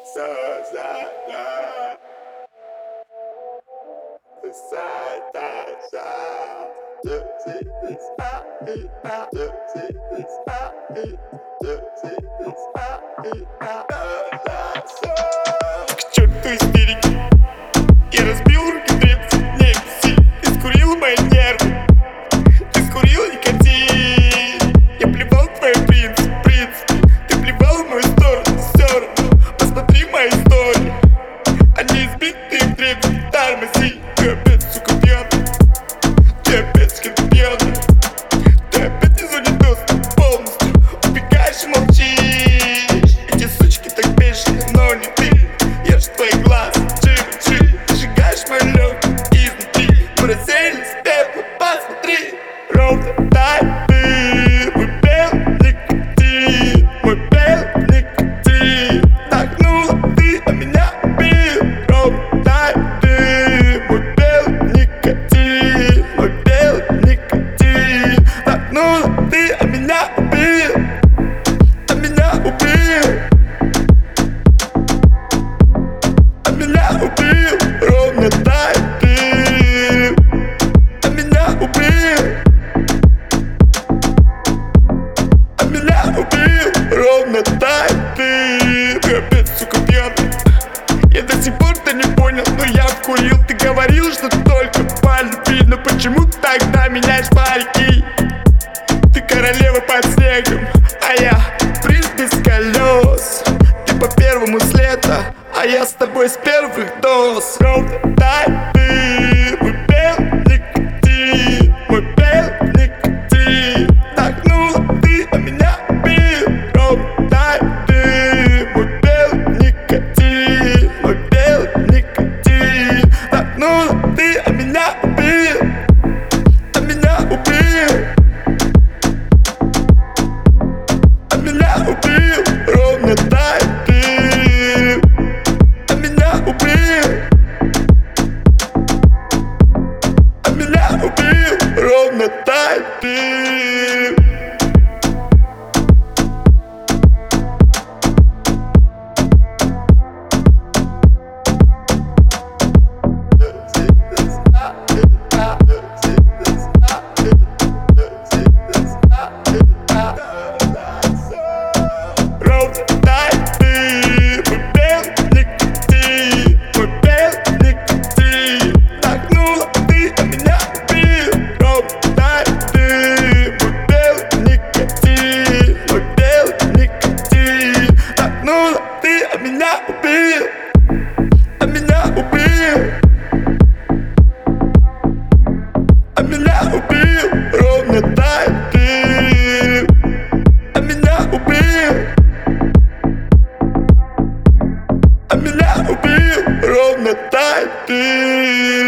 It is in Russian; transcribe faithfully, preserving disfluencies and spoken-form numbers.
К черту истерики, я разбил руки древних сил. Ты скурил мои нервы, ты скурил никотин. Я плевал в твой принц, принц. Ты плевал в мою сторону, все равно. Посмотри мои истории, они избитые в древних тормози. Ты опять, сука, пьяный, ты опять с-кем-то пьяный. Ты опять из зоны доступа полностью убегаешь и молчишь. Эти сучки так бешеные, но не ты. Я ж твои глаза, чили-чили. Ты сжигаешь мои легкие изнутри. Мы рассеялись в пепло, посмотри. Ровно так ты, мой белый никотин, мой белый никотин. Нагнула ты, а меня убил. Ровно так ты, мой белый никотин, мой белый никотин. Нагнула ты, а меня убил, а меня убил. А меня убил, ровно так ты, а меня убил. А меня убил, ровно так ты. Ты опять, сука, пьяный. Я до сих пор-то не понял, но я вкурил. Ты говорил, что только по любви, но почему тогда меняешь парики? Ты королева под снегом, а я принц без колес. Ты по первому с лета, а я с тобой с первых доз. Ровно так ты, мой белый никотин, мой белый никотин. Нагнула ты, а меня убил. Ровно так ты, мой белый никотин, мой белый никотин. Нагнула ты, а меня убил, а меня убил. А меня убил, ровно так ты, а меня убил. А меня убил, ровно так ты. Ровно так ты, мой белый никотин, мой белый никотин. Нагнула ты, а меня убил. Ровно так ты, мой белый никотин, мой белый никотин. Нагнула ты, а меня убил, а меня убил. А меня убил, ровно так ты, а меня убил. А меня убил, ровно так ты.